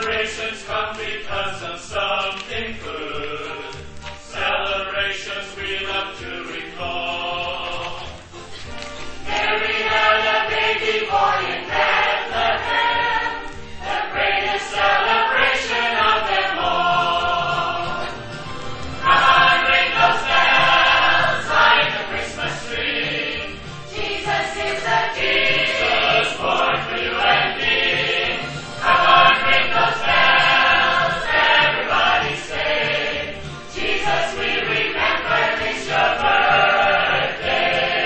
Celebrations come because of something good. Celebrations we love to recall. Mary had a baby boy in Bethlehem, the greatest celebration of them all. Come on, ring those bells like a Christmas tree. Jesus is the King, Jesus born for you and me. Come on, ring those bells, everybody say, Jesus, we remember it's your birthday.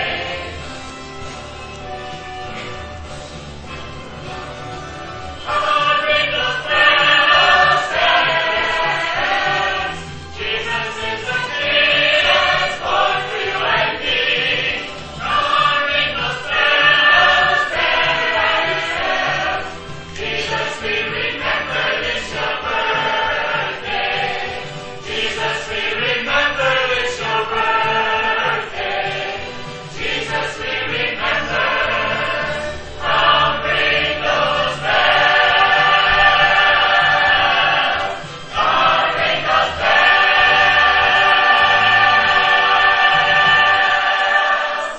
Come on, ring those bells, bells. Jesus is the King, born for you and me. Come on, ring those bells, everybody says, Jesus, we remember it's your birthday. Jesus, we remember it's your birthday. Jesus, we remember. Come ring those bells. Come ring those bells.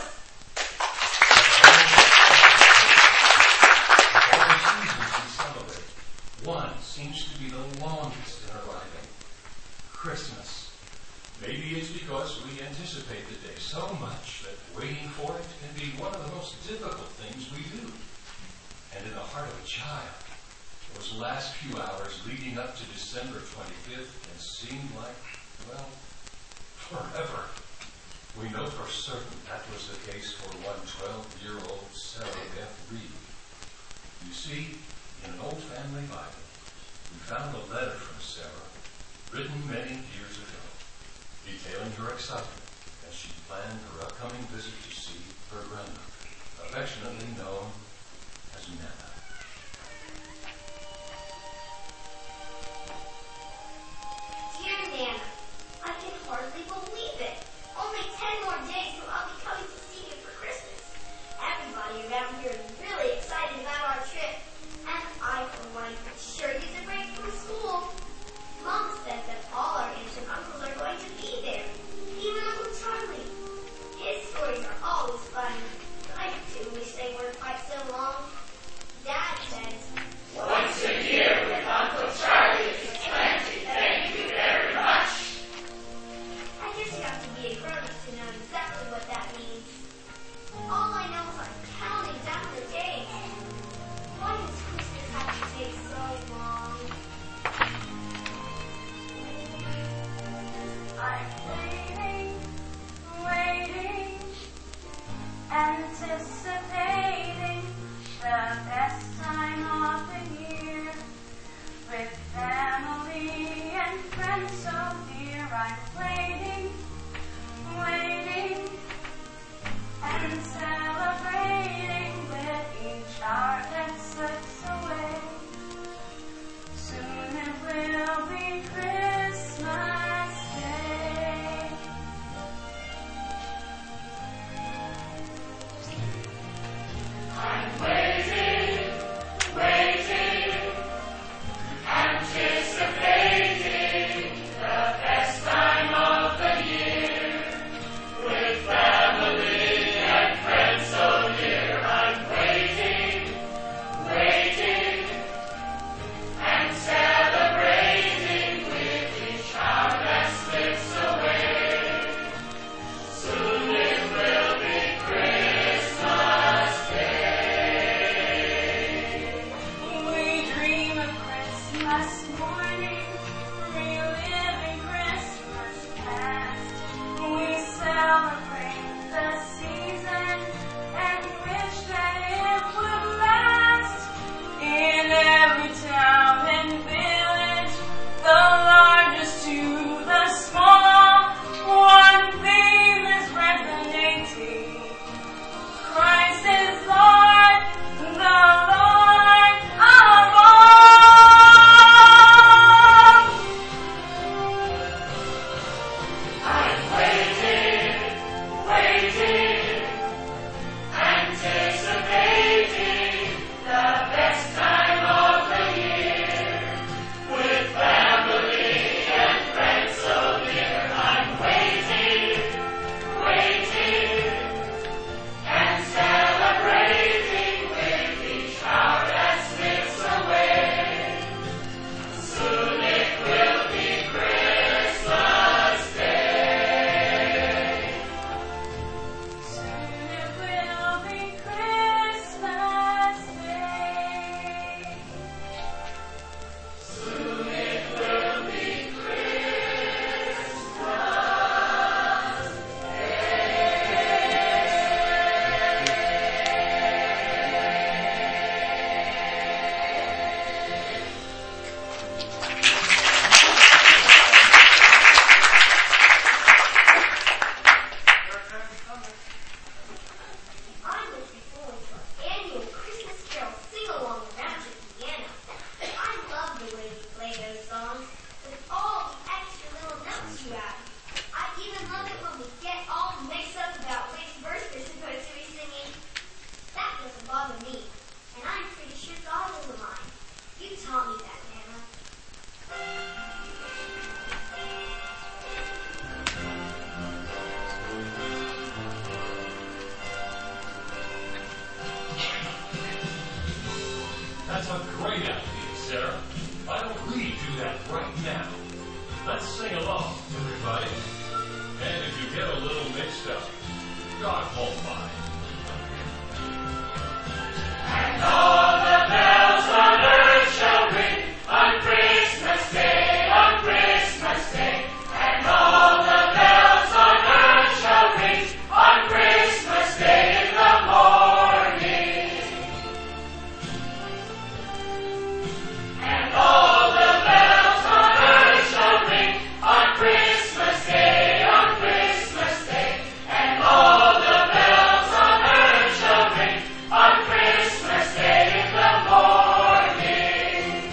All the seasons we celebrate, one seems to be the longest in arriving. Christmas. Maybe it's because we anticipate the day so much that waiting for it can be one of the most difficult things we do. And in the heart of a child, those last few hours leading up to December 25th can seem like, well, forever. We know for certain that was the case for one 12-year-old Sarah Beth Reed. You see, in an old family Bible, we found a letter from Sarah, written many years ago, detailing her excitement as she planned her upcoming visit to see her grandmother, affectionately known as Nana. Dear Nana, I can hardly believe it. Only 10 more days till I'll be coming to see you for Christmas. Everybody around here is really excited about our trip. And I, for one, sure use a break from school. Sarah. Why don't we do that right now? Let's sing along, everybody. And if you get a little mixed up, God won't mind. And all the bells on earth shall ring on Christmas Day, on Christmas Day. And all the bells on earth shall ring on Christmas Day in the morning. And all the bells on earth shall ring on Christmas Day, on Christmas Day. And all the bells on earth shall ring on Christmas Day in the morning.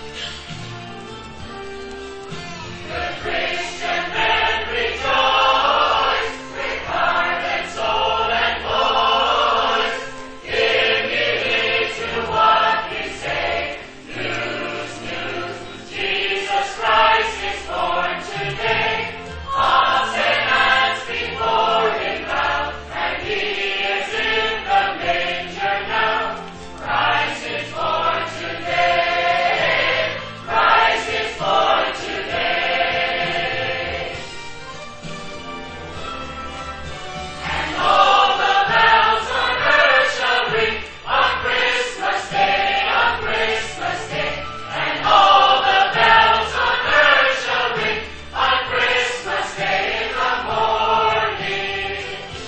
The Christian men rejoice with heart and soul and voice. Give heed to what we say. News, news, Jesus Christ is born today. All saints before him bow, and he is in the manger now. Christ is born today. Christ is born today. And all the bells on earth shall ring on Christmas Day, on Christmas Day. And all the bells on earth shall ring on Christmas Day in the morning.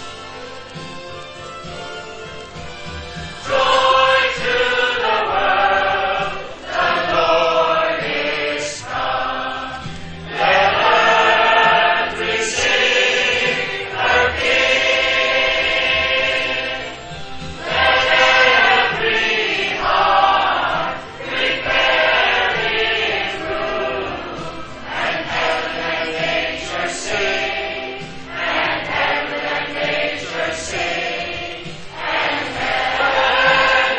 Joy to the world, the Lord is come. Let earth receive her King. Let every heart prepare his room, and heaven and nature sing, and heaven and nature sing, and heaven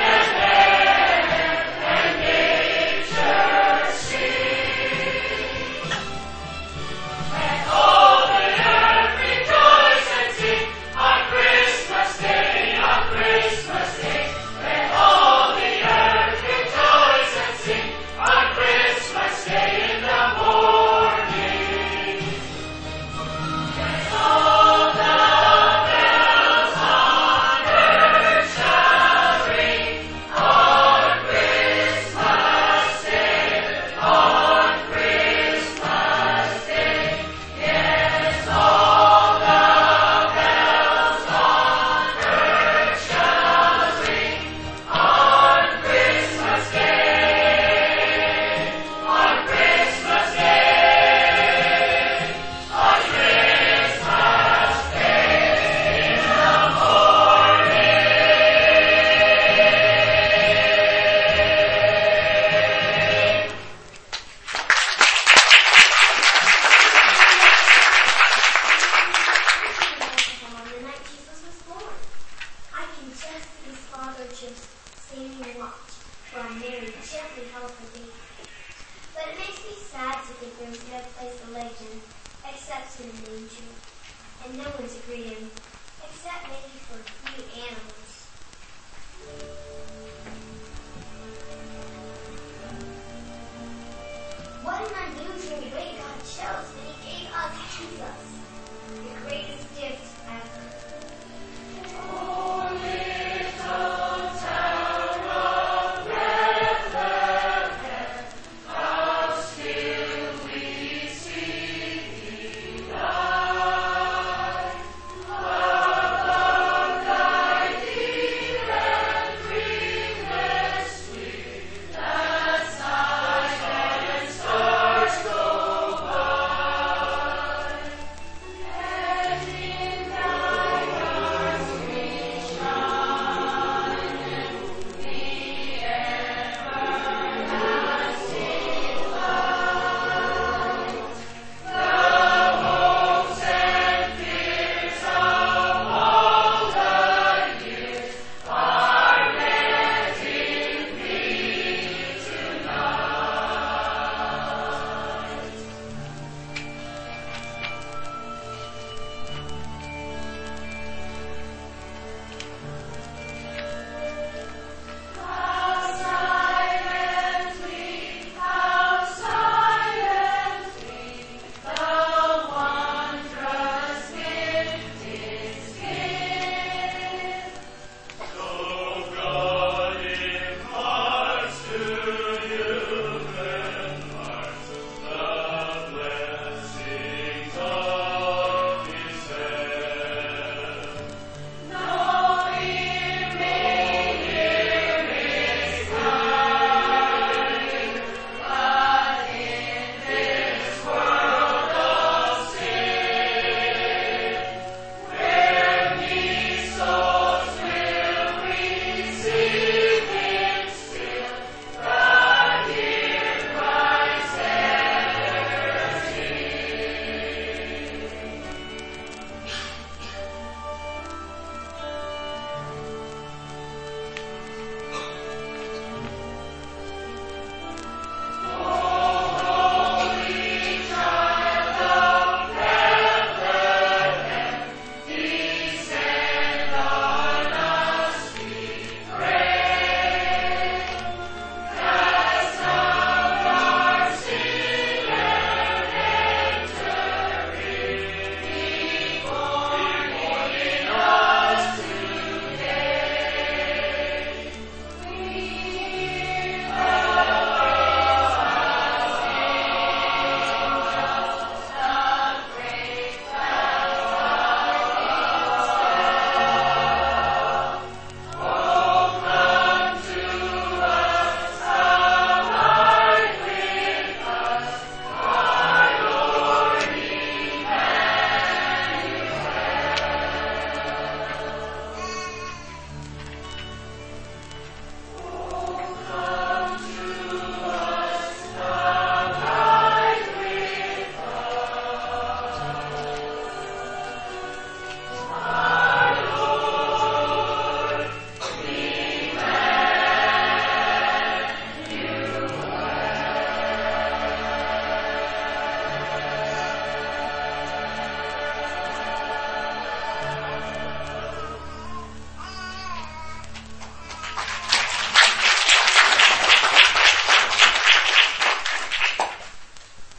and nature sing. Let all the earth rejoice and sing on Christmas Day, on Christmas Day. Let all the earth rejoice and sing on Christmas Day in the morning. Yes, all the bells on earth shall ring on Christmas Day, on Christmas Day. Yes, all the bells on earth shall ring on Christmas Day, on Christmas Day, on Christmas Day in the morning. On the night Jesus was born. I can just see his father just standing watch while Mary gently held the baby. But it makes me sad to think there was no place to lay him except in the manger, and no one to greet him except maybe for a few animals. What an unusual way God chose that he gave us Jesus, the greatest gift ever. Oh, little town of Bethlehem, how still we see thee lie. Above thy deep and dreamless sleep, as night and stars go by. And in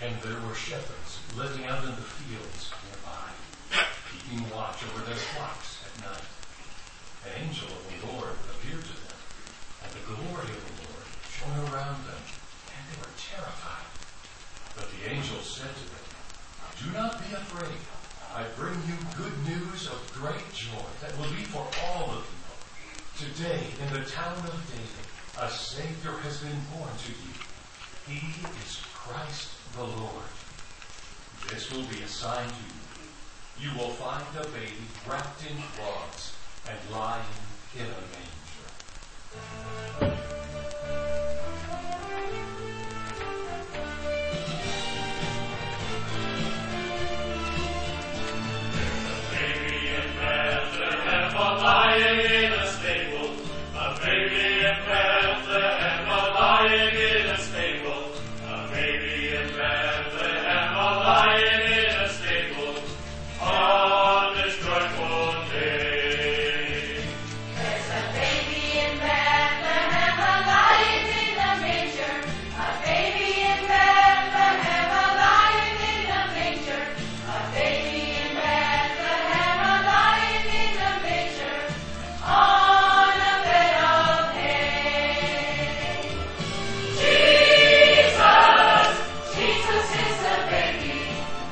And there were shepherds living out in the fields nearby, keeping watch over their flocks at night. An angel of the Lord appeared to them, and the glory of the Lord shone around them, and they were terrified. But the angel said to them, "Do not be afraid. I bring you good news of great joy that will be for all the people. Today, in the town of David, a Savior has been born to you. He is Christ the Lord. This will be a sign to you. You will find a baby wrapped in cloths and lying in a manger." Lying in a stable, a baby in Bethlehem, lying in a stable, a baby in Bethlehem, lying in a stable, on this joyful day. There's a baby in Bethlehem, lying in a manger, a baby in Bethlehem, lying in a manger, a baby in Bethlehem, lying in a manger, on a bed of hay. Jesus, Jesus is the baby.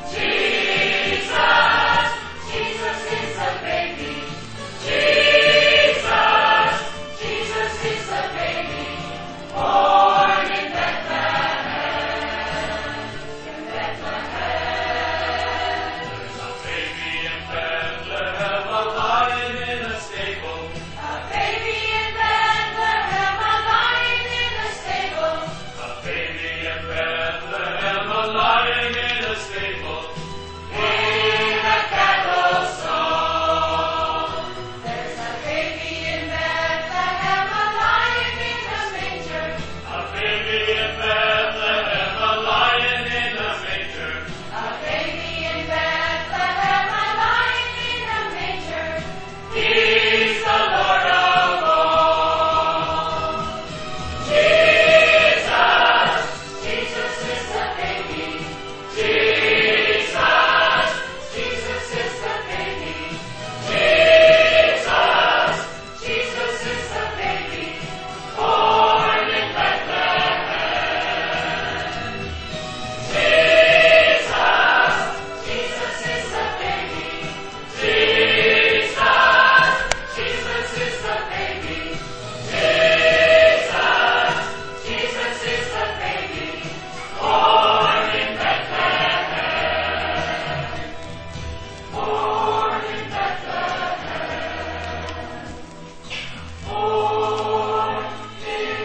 Jesus, Jesus is the baby. Jesus, Jesus is the baby. Born in Bethlehem, in Bethlehem. There's a baby in Bethlehem, lying in a stable, A baby in Bethlehem, lying in a stable. a baby in Bethlehem, lying in a stable, in a cattle stall. There's a baby in Bethlehem, lying in a manger. A baby in Bethlehem, lying in a manger. A baby in Bethlehem, lying in a manger. He's the Lord of all. Jesus, Jesus is the baby. Jesus, Jesus is the baby. Jesus, Jesus is the baby. Born in Bethlehem. Jesus, Jesus is the baby. Jesus, Jesus is the baby. Jesus, Jesus is the baby. Born in Bethlehem. Born in Bethlehem. Born in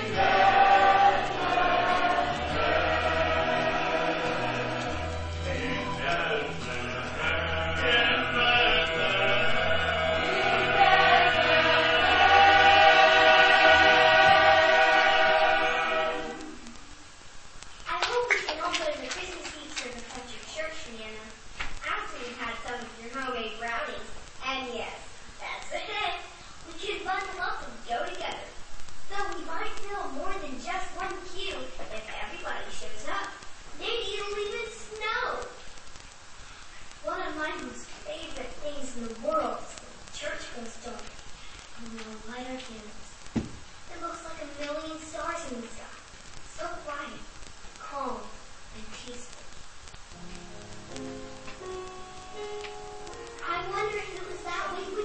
I hope we can all go to the Christmas Eve service at your church, Nana, after we've had some of your homemade brownies. And yes, that's it. We can bundle up and go together. Though we might fill more than just one queue if everybody shows up. Maybe it'll even snow. One of my most favorite things in the world is when the church goes dark and we'll light our candles. It looks like a million stars in the sky. So quiet, calm, and peaceful. I wonder if it was that way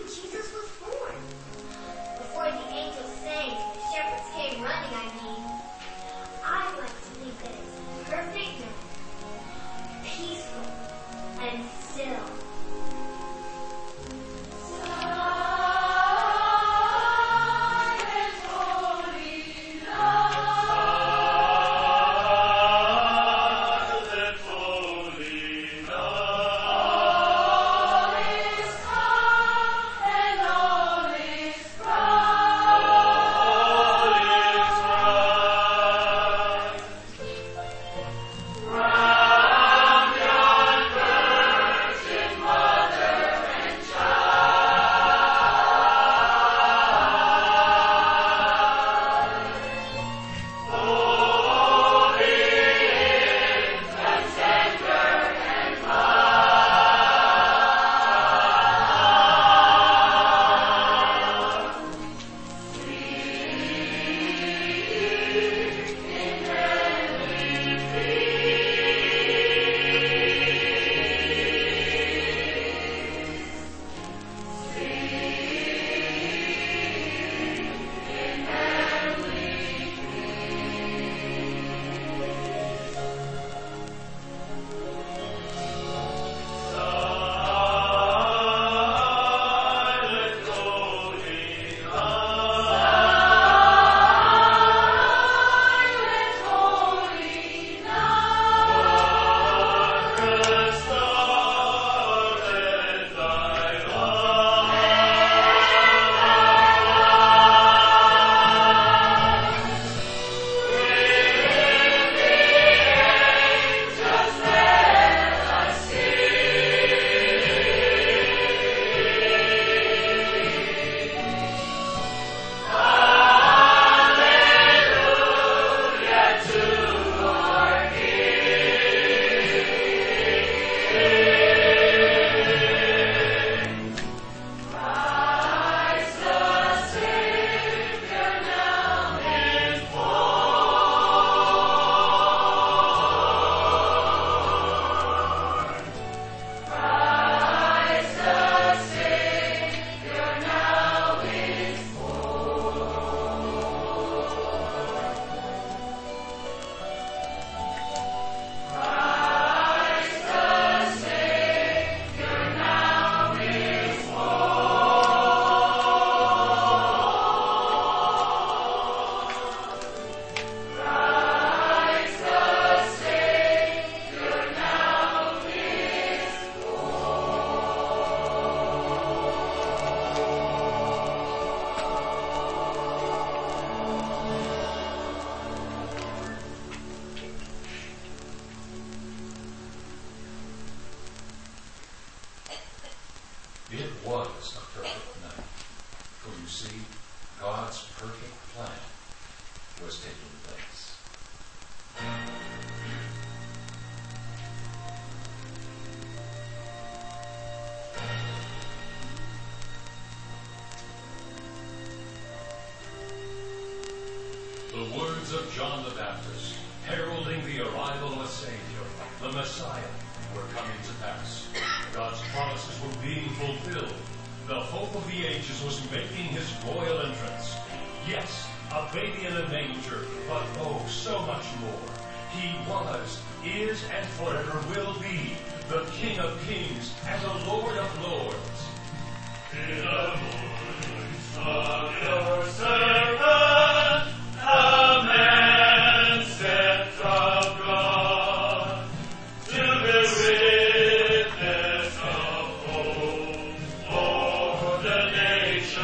John the Baptist, heralding the arrival of a Savior, the Messiah, were coming to pass. God's promises were being fulfilled. The hope of the ages was making his royal entrance. Yes, a baby in a manger, but oh, so much more. He was, is, and forever will be the King of kings and the Lord of lords. In the voice of your servant, a man sent from God to bear witness of hope for the nations.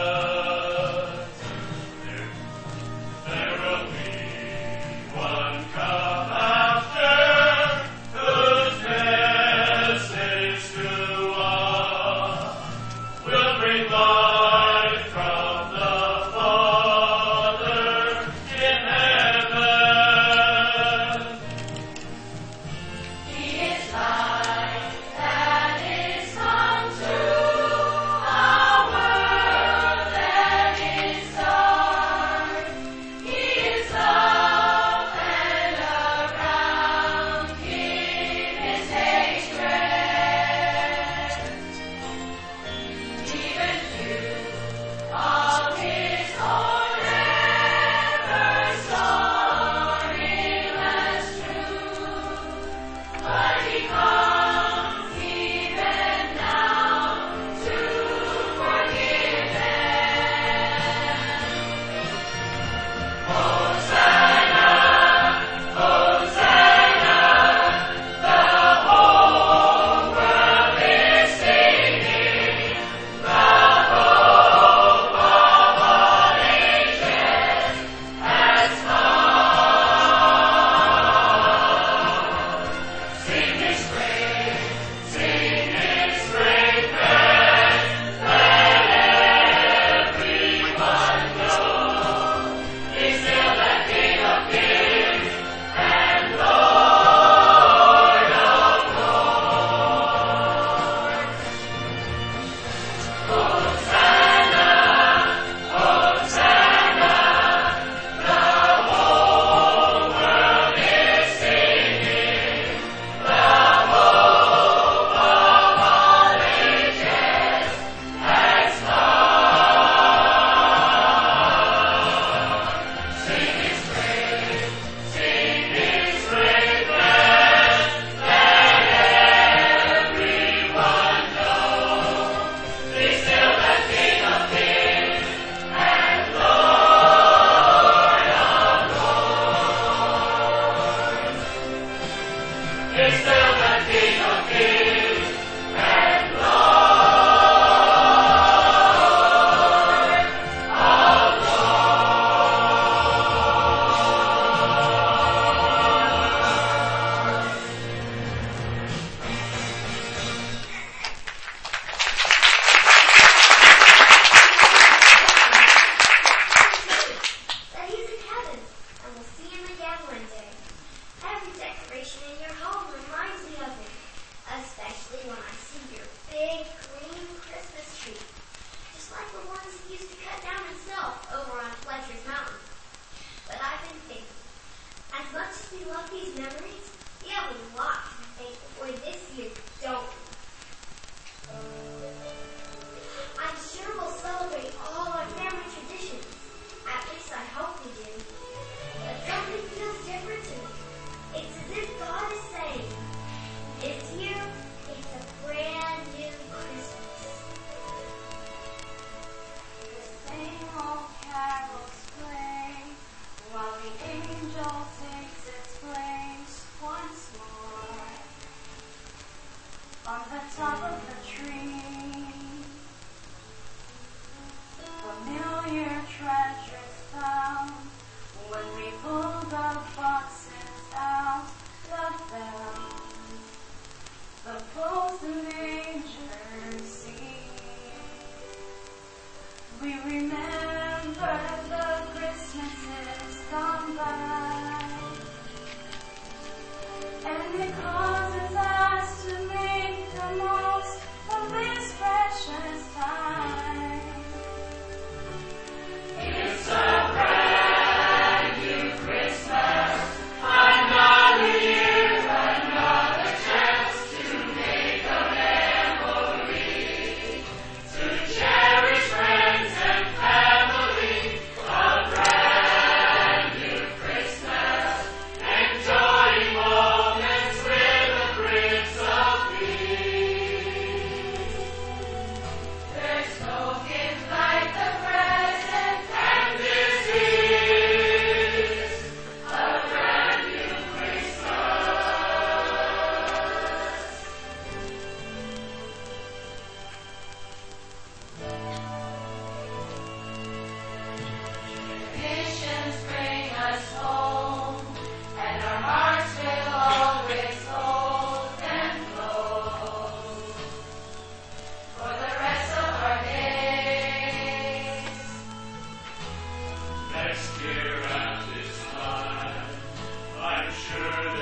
There will be one come after, whose message to all will bring life from the Father in heaven. He is light that is come to a world that is dark. He is love, and around him is hatred. Even few of his own ever saw him as true. But he comes even now to forgive them. Hosanna, Hosanna, the whole world is singing. The hope of all ages has come. Sing his praise, sing his greatness, let everyone know. He's still the King of kings and Lord of lords. Hosanna, Hosanna, the whole world is singing. The hope of all ages has come. Sing his praise, sing his greatness, let everyone know. He's still the King of kings and Lord of lords. He's still the King of kings and Lord of That he's in heaven, and we'll see him again one day. Every decoration in your home reminds me of him, especially when I see your big green Christmas tree, just like the ones he used to cut down himself over on Fletcher's Mountain. But I've been thinking, as much as we love these memories, we have a lot to be thankful for this year, don't we? I'm sure we'll celebrate all our family traditions. At least I hope we do. But something feels different to me. It's as if God is saying, this year, it's a brand new Christmas. The same old carols play while the angel takes its place once more on the top of the tree. Familiar treasures found when we pull the boxes out, the bells, the poles and manger see. We remember the Christmases gone by, and it causes us to make the most of this precious time. It's a brand new Christmas.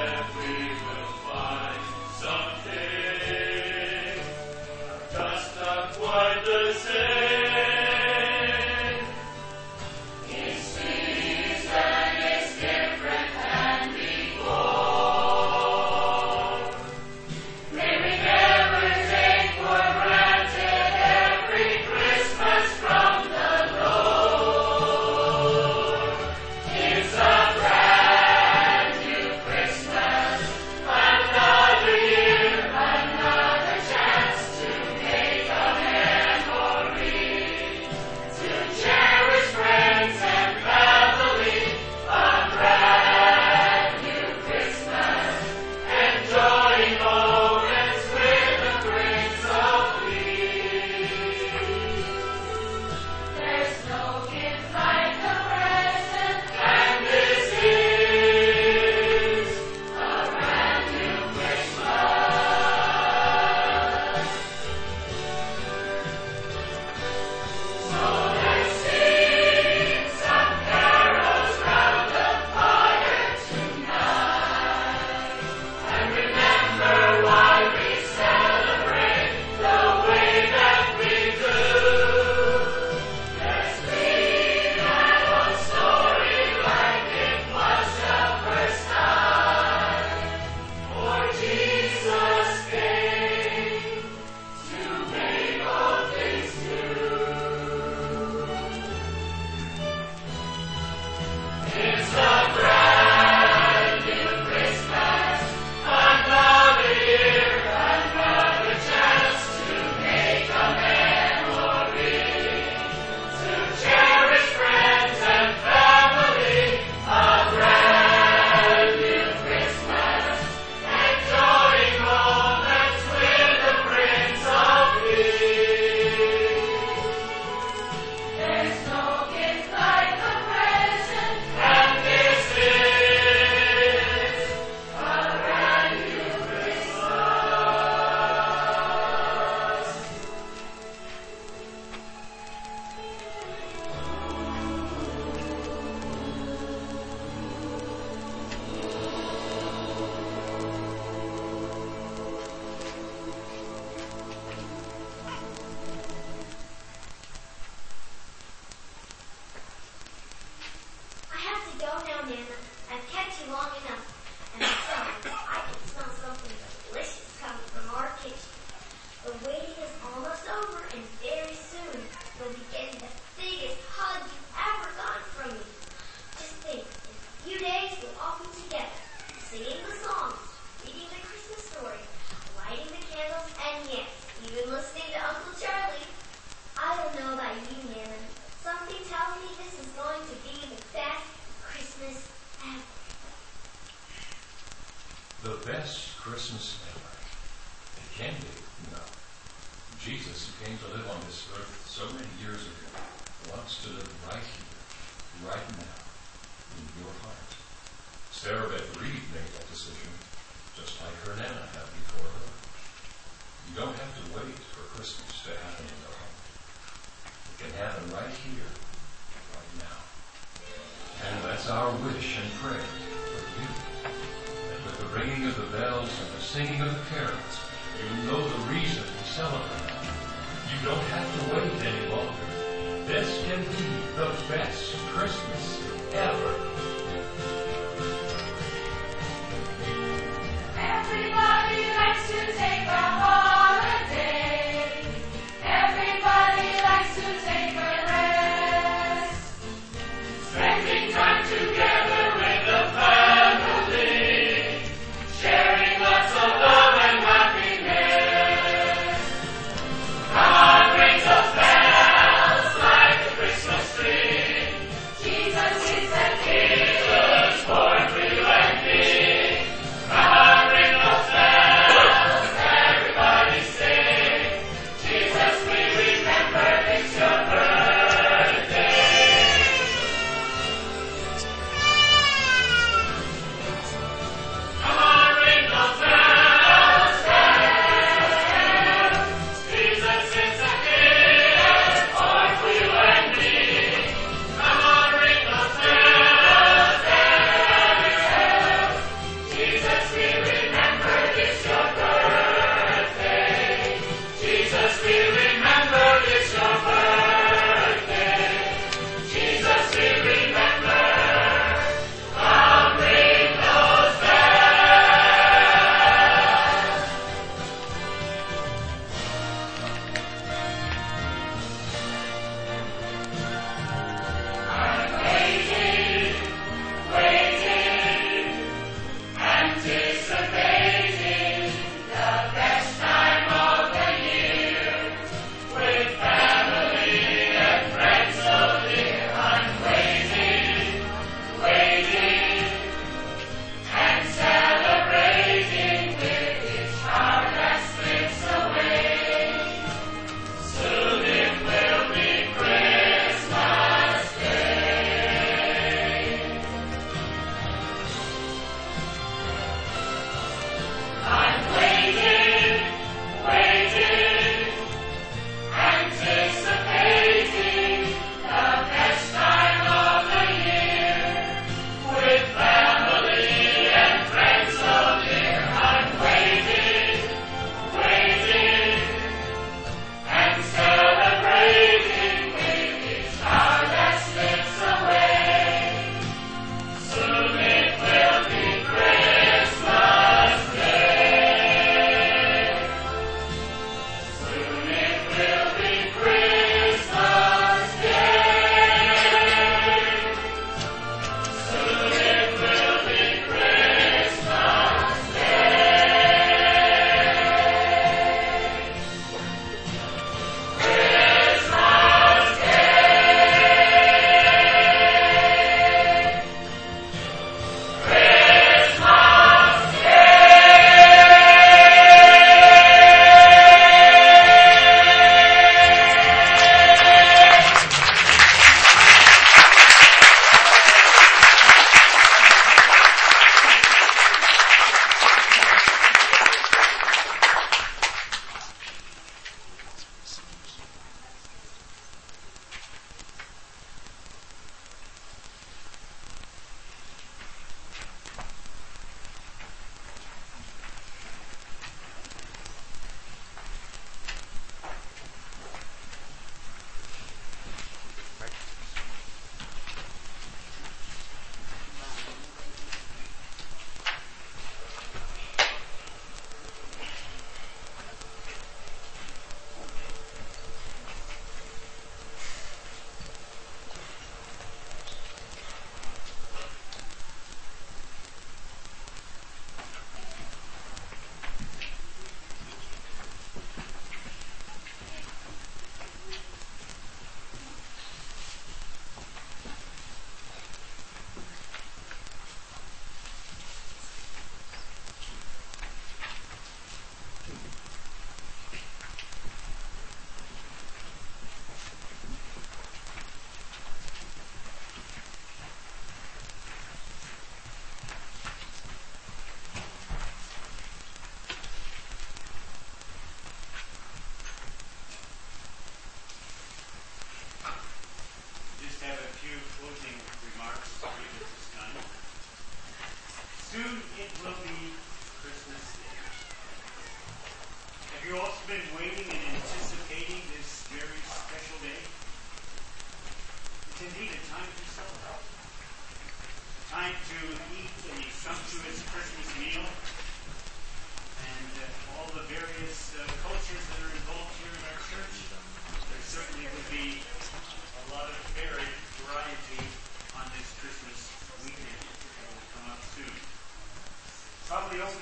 Jesus is the King.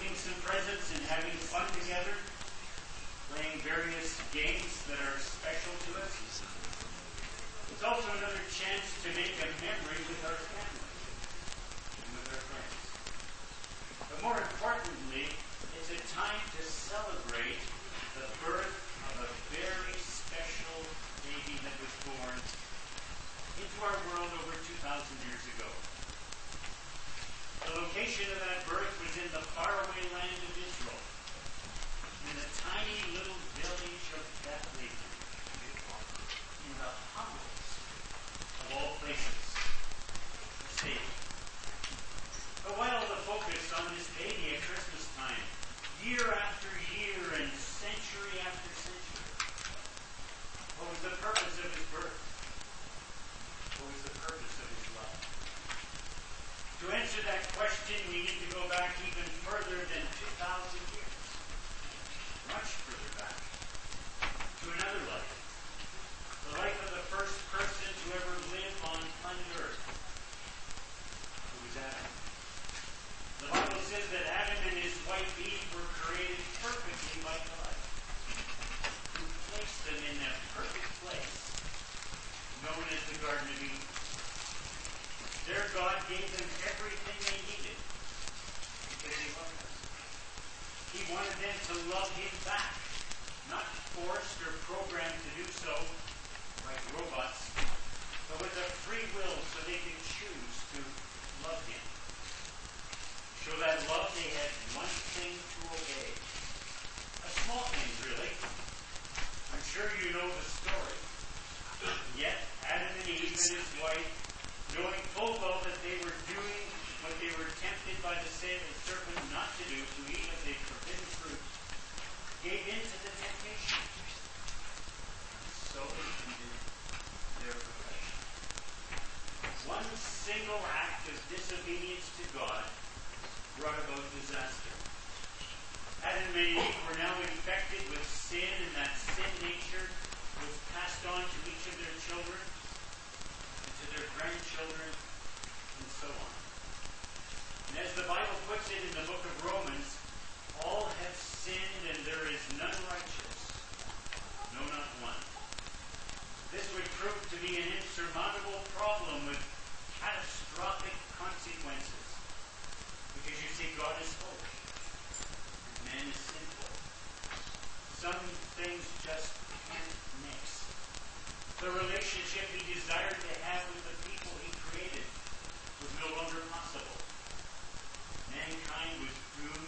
opening some presents and having fun together, playing various games that are special to us. It's also another chance to make a memory with our family and with our friends. But more importantly, it's a time to celebrate the birth of a very special baby that was born into our world over 2,000 years ago. The location of that birth was in the faraway land of Israel, in the tiny little village of Bethlehem, in the humblest of all places, a stable. But while the focus on this baby at Christmas time, year after year and century after century, what was the purpose of his birth? What was the purpose of his love? To answer that question, we need to go back even further than 2,000 years. Much further back. To another life. The life of the first person to ever live on planet Earth. Who was Adam. The Bible says that Adam and his wife Eve were created perfectly by God, who placed them in that perfect place known as the Garden of Eden. There God gave them everything they needed because he loved them. He wanted them to love him back, not forced or programmed to do so like robots, but with a free will so they could choose to love him. To show that love, they had one thing to obey. A small thing, really. I'm sure you know the story. Yet, Adam and Eve and his wife, knowing full well that they were doing what they were tempted by the serpent not to do, to eat of the forbidden fruit, gave in to the temptation. And so ended their perfection. One single act of disobedience to God brought about disaster. Adam and Eve were now infected with sin, and that sin nature was passed on to each of their children, and to their grandchildren, and so on. And as the Bible puts it in the book of Romans, all have sinned and there is none righteous, no, not one. This would prove to be an insurmountable problem with catastrophic consequences. Because you see, God is holy, and man is sinful. Some things just can't mix. The relationship he desired to have with the people he created was no longer possible. Mankind was doomed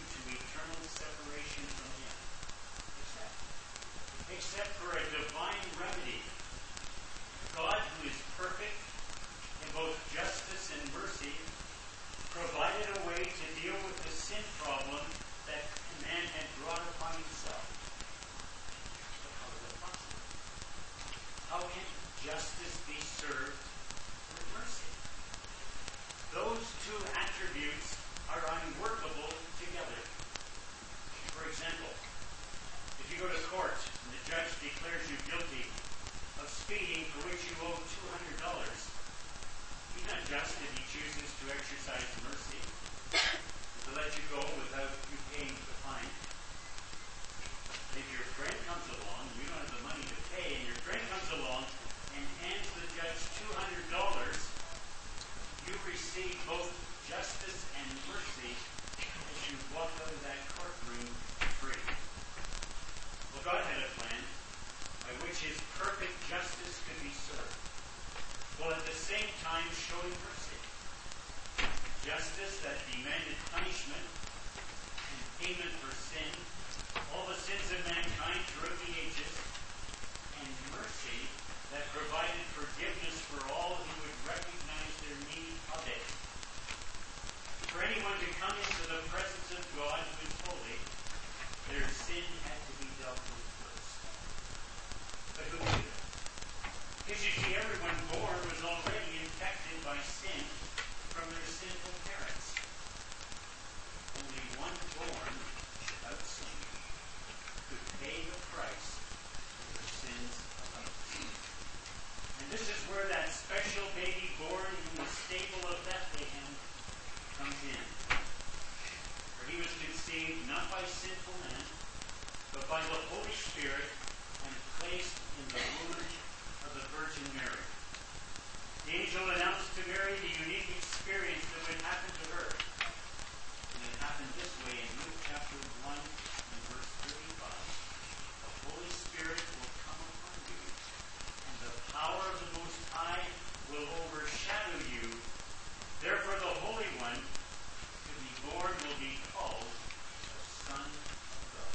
by the Holy Spirit and placed in the womb of the Virgin Mary. The angel announced to Mary the unique experience that would happen to her. And it happened this way in Luke chapter 1 and verse 35. The Holy Spirit will come upon you, and the power of the Most High will overshadow you. Therefore the Holy One to be born will be called the Son of God.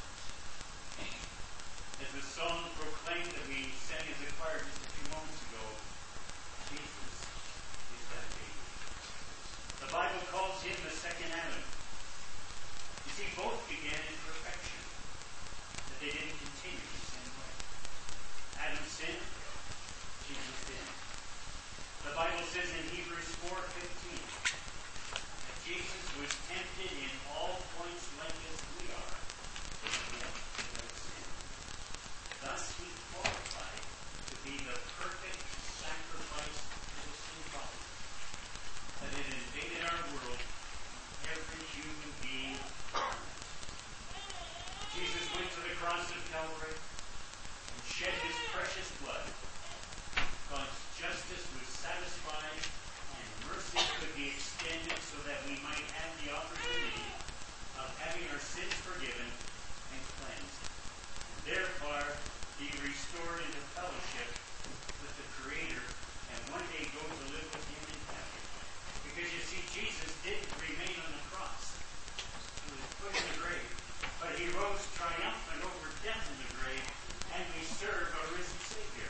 As the song proclaimed that we sang as a choir just a few moments ago, Jesus is that baby. The Bible calls him the second Adam. You see, both began in perfection, but they didn't continue the same way. Adam sinned, Jesus didn't. The Bible says in Hebrews 4:15 that Jesus was tempted in all points like as we are, but yet without sin. Thus he qualified to be the perfect sacrifice for the sin problem that had invaded our world, every human being on it. Jesus went to the cross of Calvary and shed his precious blood. God's justice was satisfied and mercy could be extended so that we might have the opportunity of having our sins forgiven and cleansed, and therefore be restored into fellowship with the Creator and one day go to live with him in heaven. Because you see, Jesus didn't remain on the cross. He was put in the grave, but he rose triumphant over death in the grave, and we serve a risen Savior.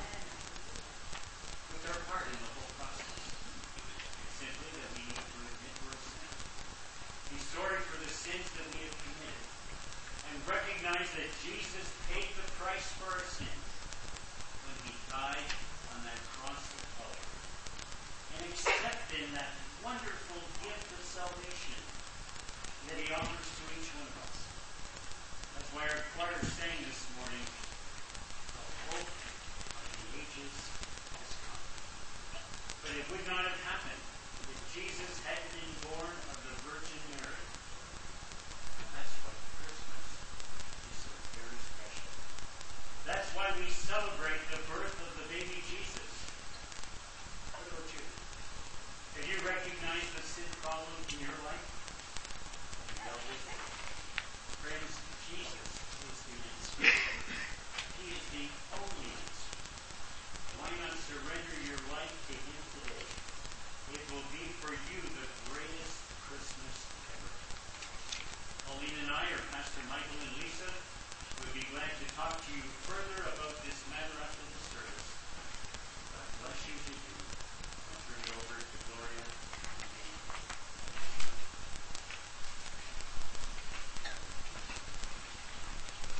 With our part in the whole process, it's simply that we need to admit we're a sinner, be sorry for the sins that we have committed, and recognize that Jesus paid the price for our sins when he died on that cross of Calvary. And accept in that wonderful gift of salvation that he offers to each one of us. That's why our choir sang this morning, "The hope of the ages has come." But it would not have happened if Jesus hadn't been born of the Virgin Mary. And that's why Christmas is so very special. That's why we celebrate the birth of the baby Jesus. What about you? Have you recognized the sin problem in your life? Have you dealt with it? Friends, Jesus is the answer. He is the only answer. Why not surrender your life to him today? It will be for you the greatest Christmas ever. Pauline and I, or Pastor Michael and Lisa, would be glad to talk to you